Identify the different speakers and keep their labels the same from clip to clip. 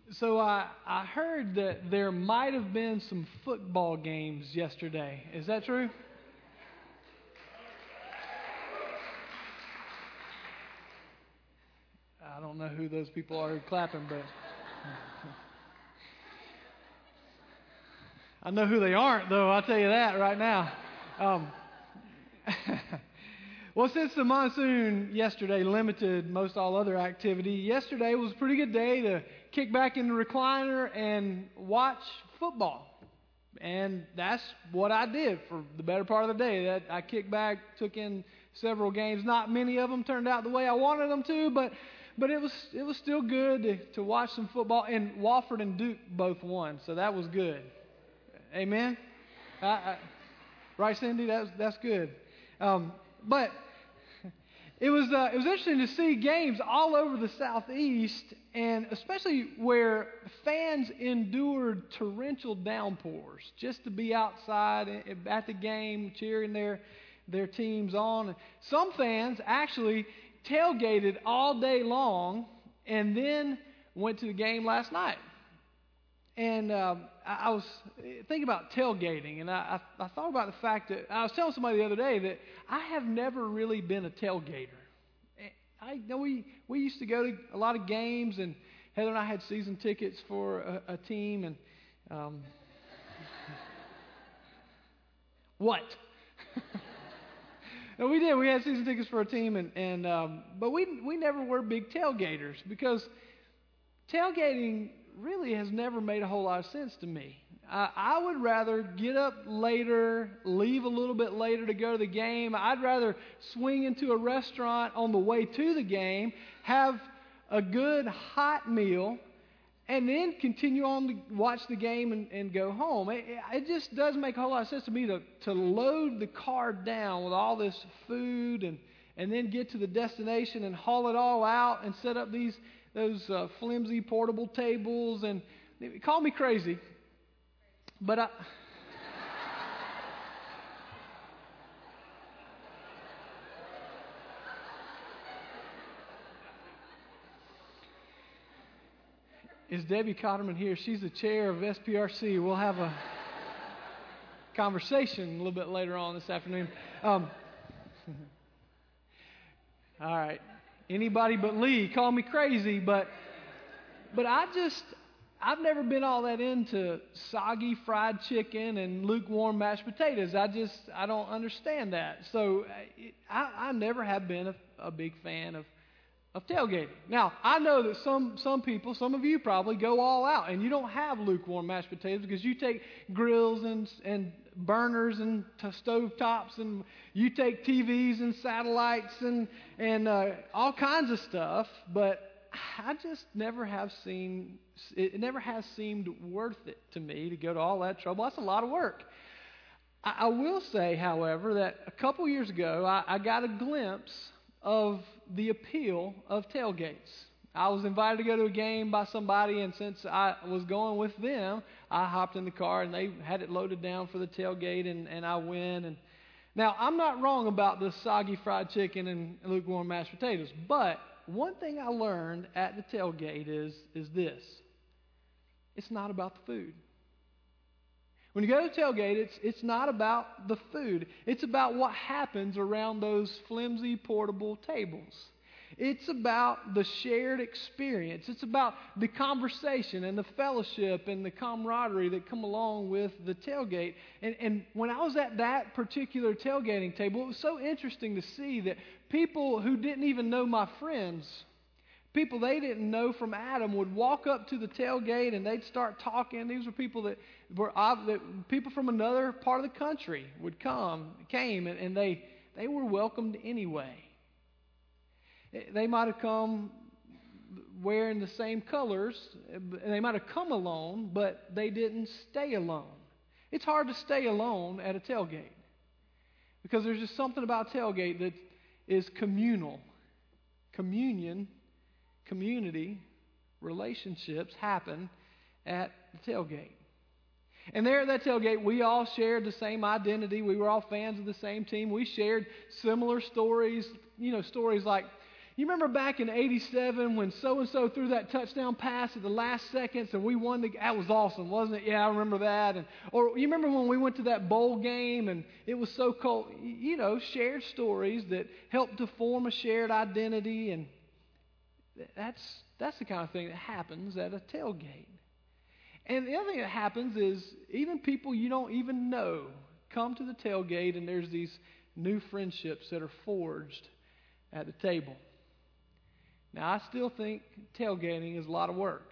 Speaker 1: So I heard that there might have been some football games yesterday. Is that true? I don't know who those people are clapping, but I know who they aren't, though. I'll tell you that right now. Well, since the monsoon yesterday limited most all other activity, yesterday was a pretty good day to kick back in the recliner and watch football. And that's what I did for the better part of the day. That I kicked back, took in several games. Not many of them turned out the way I wanted them to, but it was still good to watch some football. And Wofford and Duke both won, so that was good. Amen. Right, Cindy? That's good. But it was interesting to see games all over the Southeast, and especially where fans endured torrential downpours just to be outside at the game cheering their teams on. Some fans actually tailgated all day long and then went to the game last night. And I was thinking about tailgating, and I thought about the fact that I was telling somebody the other day that I have never really been a tailgater. I know we used to go to a lot of games, and Heather and I had season tickets for a team, and what? No, we did. We had season tickets for a team, but we never were big tailgaters because tailgating really has never made a whole lot of sense to me. I would rather get up later, leave a little bit later to go to the game. I'd rather swing into a restaurant on the way to the game, have a good hot meal, and then continue on to watch the game and go home. It just doesn't make a whole lot of sense to me to load the car down with all this food and then get to the destination and haul it all out and set up those flimsy portable tables. And call me crazy, but is Debbie Cotterman here? She's the chair of SPRC. We'll have a conversation a little bit later on this afternoon. All right. Anybody but Lee, call me crazy, but I've never been all that into soggy fried chicken and lukewarm mashed potatoes. I don't understand that. So I never have been a big fan of tailgating. Now, I know that some people, some of you probably go all out, and you don't have lukewarm mashed potatoes because you take grills and burners and stove tops, and you take TVs and satellites and all kinds of stuff. But I just never has seemed worth it to me to go to all that trouble. That's a lot of work. I will say, however, that a couple years ago I got a glimpse of the appeal of tailgates. I was invited to go to a game by somebody, and since I was going with them, I hopped in the car, and they had it loaded down for the tailgate, and I went. And now, I'm not wrong about the soggy fried chicken and lukewarm mashed potatoes, but one thing I learned at the tailgate is this. It's not about the food. When you go to tailgate, it's not about the food. It's about what happens around those flimsy portable tables. It's about the shared experience. It's about the conversation and the fellowship and the camaraderie that come along with the tailgate. And when I was at that particular tailgating table, it was so interesting to see that people who didn't even know my friends, people they didn't know from Adam, would walk up to the tailgate and they'd start talking. These were people that people from another part of the country came, and they were welcomed anyway. They might have come wearing the same colors, and they might have come alone, but they didn't stay alone. It's hard to stay alone at a tailgate because there's just something about tailgate that is communal. Communion, community, relationships happen at the tailgate. And there at that tailgate, we all shared the same identity. We were all fans of the same team. We shared similar stories, stories like, you remember back in '87 when so-and-so threw that touchdown pass at the last seconds and we won that was awesome, wasn't it? Yeah, I remember that. Or you remember when we went to that bowl game and it was so cold? Shared stories that help to form a shared identity, and that's the kind of thing that happens at a tailgate. And the other thing that happens is even people you don't even know come to the tailgate, and there's these new friendships that are forged at the table. Now, I still think tailgating is a lot of work.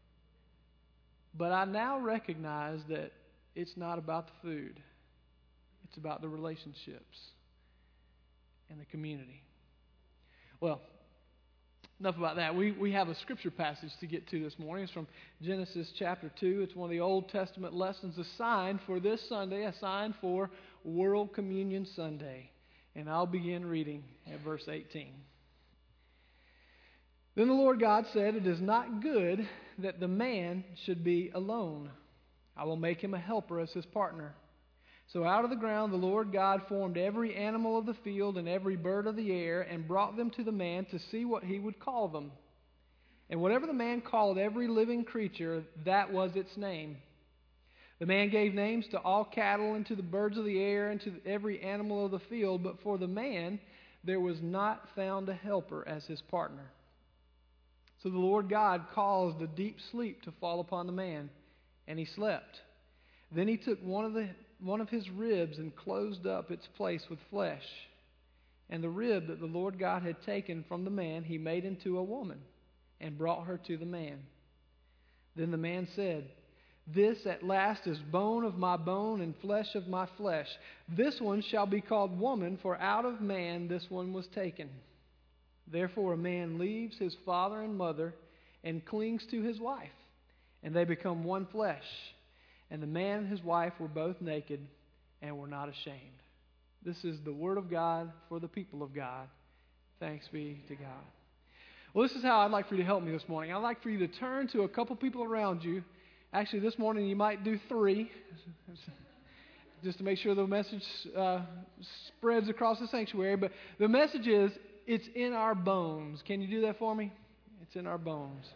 Speaker 1: But I now recognize that it's not about the food. It's about the relationships and the community. Well, enough about that. We have a scripture passage to get to this morning. It's from Genesis chapter 2. It's one of the Old Testament lessons assigned for this Sunday, assigned for World Communion Sunday. And I'll begin reading at verse 18. Then the Lord God said, "It is not good that the man should be alone. I will make him a helper as his partner." So out of the ground the Lord God formed every animal of the field and every bird of the air and brought them to the man to see what he would call them. And whatever the man called every living creature, that was its name. The man gave names to all cattle and to the birds of the air and to every animal of the field, but for the man there was not found a helper as his partner. So the Lord God caused a deep sleep to fall upon the man, and he slept. Then he took one of his ribs and closed up its place with flesh. And the rib that the Lord God had taken from the man he made into a woman and brought her to the man. Then the man said, "This at last is bone of my bone and flesh of my flesh. This one shall be called woman, for out of man this one was taken." Therefore a man leaves his father and mother and clings to his wife, and they become one flesh. And the man and his wife were both naked and were not ashamed. This is the word of God for the people of God. Thanks be to God. Well, this is how I'd like for you to help me this morning. I'd like for you to turn to a couple people around you. Actually, this morning you might do 3, just to make sure the message spreads across the sanctuary. But the message is, it's in our bones. Can you do that for me? It's in our bones.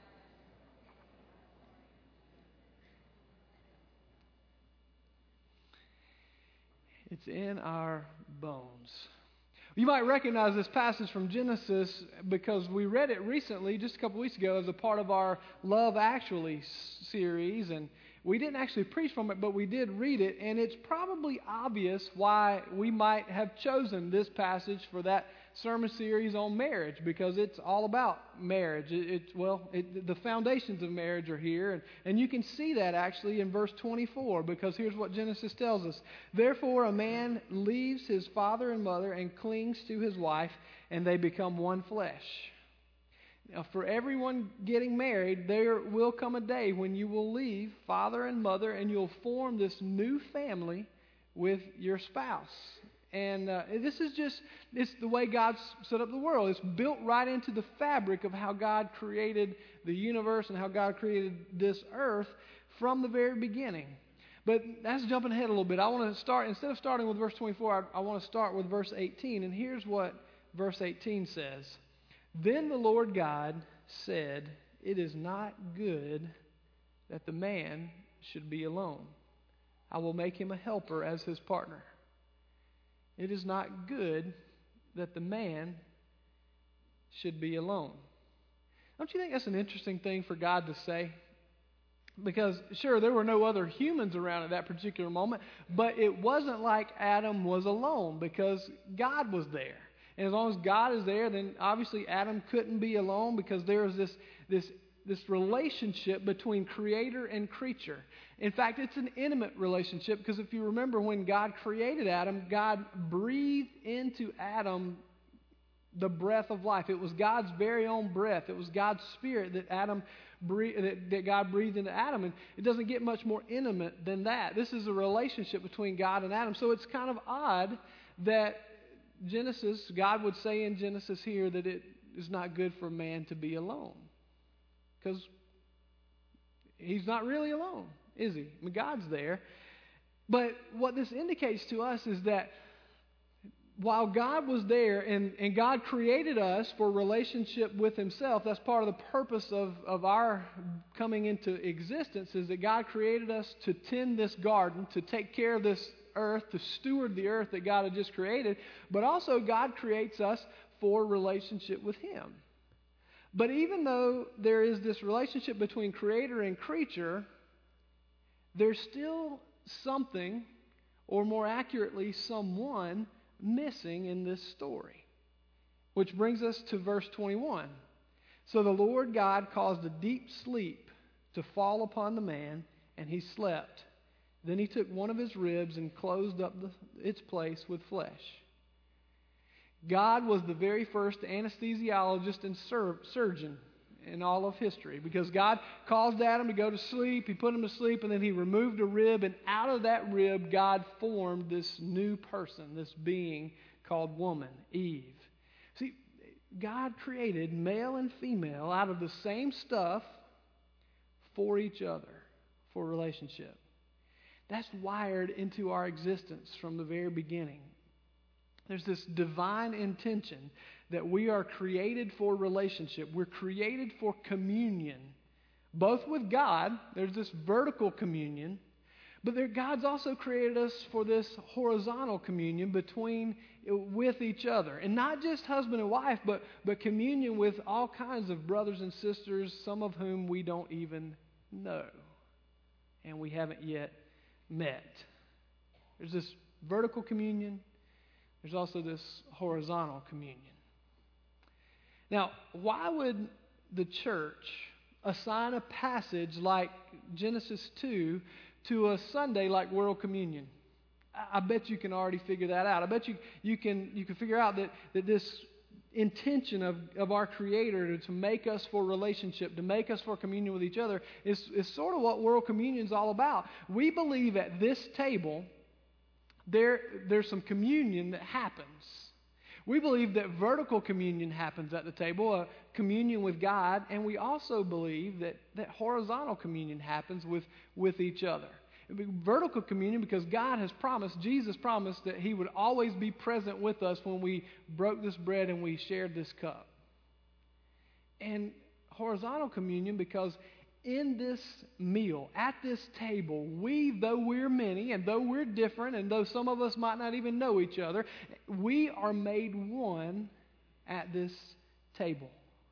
Speaker 1: It's in our bones. You might recognize this passage from Genesis because we read it recently, just a couple weeks ago, as a part of our Love Actually series. And we didn't actually preach from it, but we did read it. And it's probably obvious why we might have chosen this passage for that sermon series on marriage, because it's all about marriage. The foundations of marriage are here, and you can see that actually in verse 24, because here's what Genesis tells us. Therefore a man leaves his father and mother and clings to his wife, and they become one flesh. Now, for everyone getting married, there will come a day when you will leave father and mother, and you'll form this new family with your spouse. And it's the way God's set up the world. It's built right into the fabric of how God created the universe and how God created this earth from the very beginning. But that's jumping ahead a little bit. I want to start, instead of starting with verse 24, I want to start with verse 18. And here's what verse 18 says. Then the Lord God said, "It is not good that the man should be alone. I will make him a helper as his partner." It is not good that the man should be alone. Don't you think that's an interesting thing for God to say? Because, sure, there were no other humans around at that particular moment, but it wasn't like Adam was alone, because God was there. And as long as God is there, then obviously Adam couldn't be alone, because there is this relationship between creator and creature. In fact, it's an intimate relationship, because if you remember when God created Adam, God breathed into Adam the breath of life. It was God's very own breath. It was God's spirit that God breathed into Adam. And it doesn't get much more intimate than that. This is a relationship between God and Adam. So it's kind of odd that God would say in Genesis here that it is not good for man to be alone. Because he's not really alone, is he? I mean, God's there. But what this indicates to us is that while God was there and God created us for relationship with Himself, that's part of the purpose of our coming into existence, is that God created us to tend this garden, to take care of this earth, to steward the earth that God had just created, but also God creates us for relationship with Him. But even though there is this relationship between creator and creature, there's still something, or more accurately, someone missing in this story. Which brings us to verse 21. So the Lord God caused a deep sleep to fall upon the man, and he slept. Then he took one of his ribs and closed up its place with flesh. God was the very first anesthesiologist and surgeon in all of history, because God caused Adam to go to sleep, He put him to sleep, and then He removed a rib, and out of that rib God formed this new person, this being called woman, Eve. See, God created male and female out of the same stuff for each other, for relationship. That's wired into our existence from the very beginning. There's this divine intention that we are created for relationship. We're created for communion, both with God. There's this vertical communion, but God's also created us for this horizontal communion with each other. And not just husband and wife, but communion with all kinds of brothers and sisters, some of whom we don't even know and we haven't yet met. There's this vertical communion. There's also this horizontal communion. Now, why would the church assign a passage like Genesis 2 to a Sunday like World Communion? I bet you can already figure that out. I bet you can figure out that this intention of our Creator to make us for relationship, to make us for communion with each other, is sort of what World Communion is all about. We believe at this table there's some communion that happens. We believe that vertical communion happens at the table, a communion with God, and we also believe that horizontal communion happens with each other. Vertical communion because God has promised, Jesus promised, that He would always be present with us when we broke this bread and we shared this cup. And horizontal communion because in this meal, at this table, though we're many and though we're different and though some of us might not even know each other, we are made one at this table.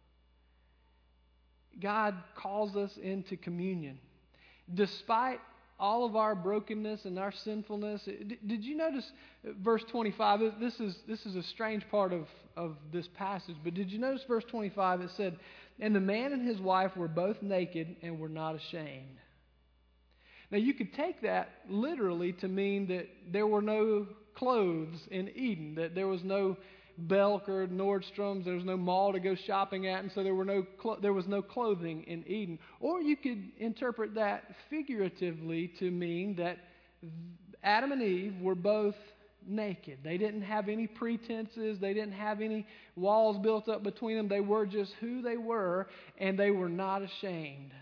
Speaker 1: God calls us into communion. Despite all of our brokenness and our sinfulness, did you notice verse 25? This is a strange part of this passage, but did you notice verse 25? It said, "And the man and his wife were both naked and were not ashamed." Now you could take that literally to mean that there were no clothes in Eden, that there was no Belk or Nordstrom's, there was no mall to go shopping at, and so there was no clothing in Eden. Or you could interpret that figuratively to mean that Adam and Eve were both naked. They didn't have any pretenses. They didn't have any walls built up between them. They were just who they were, and they were not ashamed.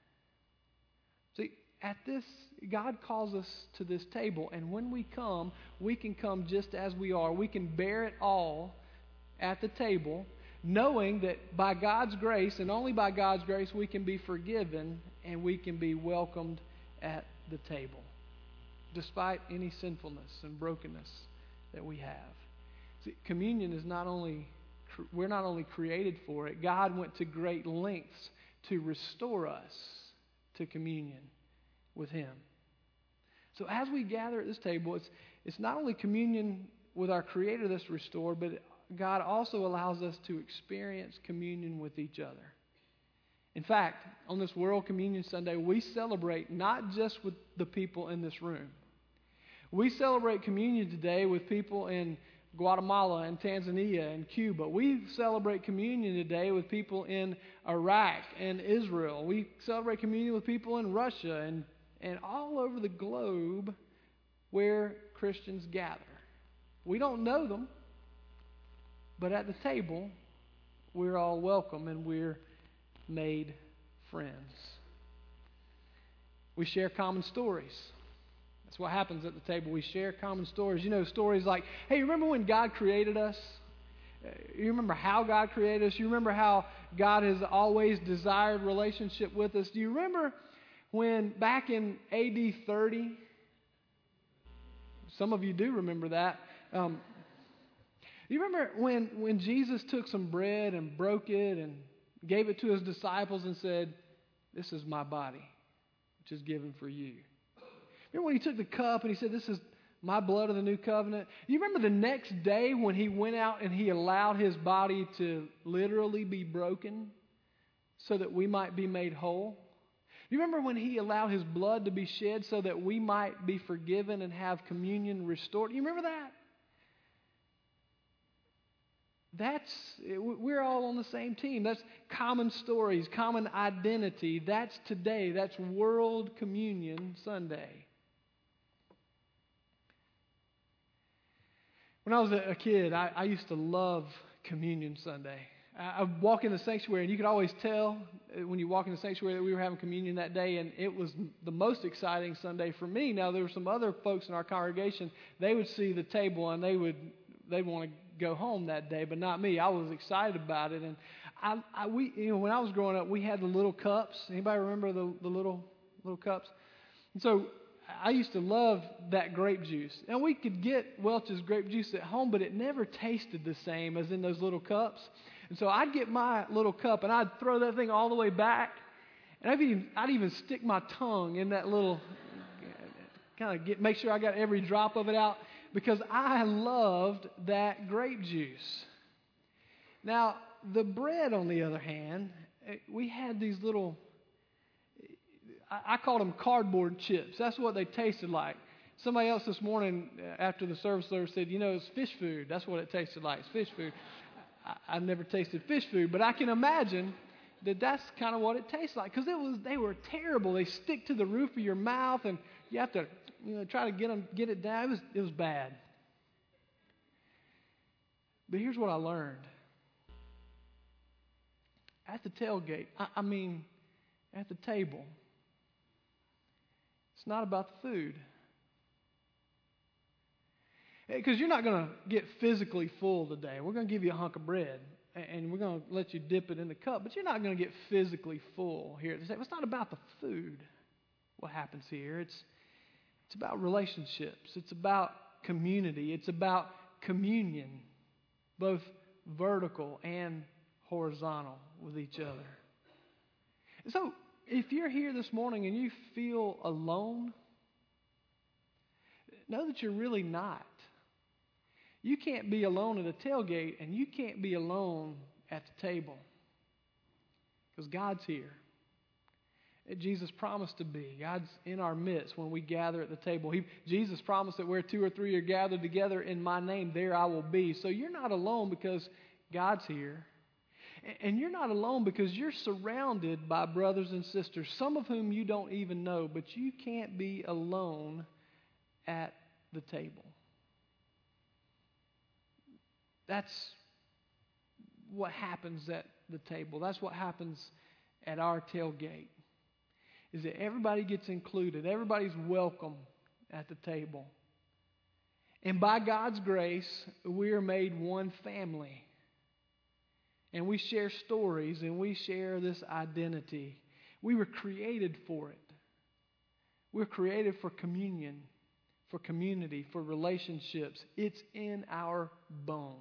Speaker 1: See, God calls us to this table, and when we can come just as we are. We can bear it all at the table, knowing that by God's grace, and only by God's grace, we can be forgiven and we can be welcomed at the table, despite any sinfulness and brokenness that we have. See, communion is we're not only created for it, God went to great lengths to restore us to communion with Him. So as we gather at this table, it's not only communion with our Creator that's restored, but God also allows us to experience communion with each other. In fact, on this World Communion Sunday, we celebrate not just with the people in this room. We celebrate communion today with people in Guatemala and Tanzania and Cuba. We celebrate communion today with people in Iraq and Israel. We celebrate communion with people in Russia and all over the globe where Christians gather. We don't know them, but at the table, we're all welcome and we're made friends. We share common stories. That's what happens at the table. We share common stories. You know, stories like, hey, remember when God created us? You remember how God created us? You remember how God has always desired relationship with us? Do you remember when back in AD 30, some of you do remember that. You remember when Jesus took some bread and broke it and gave it to his disciples and said, "This is my body, which is given for you." Remember when he took the cup and he said, "This is my blood of the new covenant"? You remember the next day when he went out and he allowed his body to literally be broken so that we might be made whole? You remember when he allowed his blood to be shed so that we might be forgiven and have communion restored? You remember that? We're all on the same team. That's common stories, common identity. That's today. That's World Communion Sunday. When I was a kid, I used to love Communion Sunday. I walk in the sanctuary, and you could always tell when you walk in the sanctuary that we were having communion that day, and it was the most exciting Sunday for me. Now, there were some other folks in our congregation. They would see the table, and they'd want to go home that day, but not me. I was excited about it, and when I was growing up, we had the little cups. Anybody remember the little cups? And so I used to love that grape juice. And we could get Welch's grape juice at home, but it never tasted the same as in those little cups. And so I'd get my little cup, and I'd throw that thing all the way back, and I'd even stick my tongue in that little, kind of make sure I got every drop of it out, because I loved that grape juice. Now, the bread, on the other hand, we had these little, I called them cardboard chips. That's what they tasted like. Somebody else this morning after the service said, it's fish food. That's what it tasted like. It's fish food. I've never tasted fish food, but I can imagine that's kind of what it tastes like, because they were terrible. They stick to the roof of your mouth, and you have to try to get it down. It was bad. But here's what I learned. At the tailgate, at the table, it's not about the food. Because you're not going to get physically full today. We're going to give you a hunk of bread, and we're going to let you dip it in the cup, but you're not going to get physically full here at the table. It's not about the food, what happens here. It's about relationships. It's about community. It's about communion, both vertical and horizontal with each other. And so, if you're here this morning and you feel alone, know that you're really not. You can't be alone at a tailgate, and you can't be alone at the table, because God's here. Jesus promised to be. God's in our midst when we gather at the table. Jesus promised that where 2 or 3 are gathered together in my name, there I will be. So you're not alone because God's here. And you're not alone because you're surrounded by brothers and sisters, some of whom you don't even know, but you can't be alone at the table. That's what happens at the table. That's what happens at our tailgate, is that everybody gets included. Everybody's welcome at the table. And by God's grace, we are made one family. And we share stories, and we share this identity. We were created for it. We're created for communion, for community, for relationships. It's in our bones.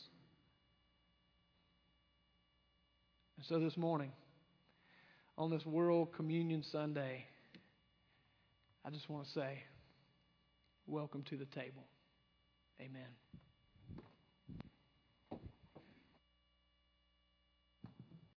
Speaker 1: And so this morning, on this World Communion Sunday, I just want to say, welcome to the table. Amen.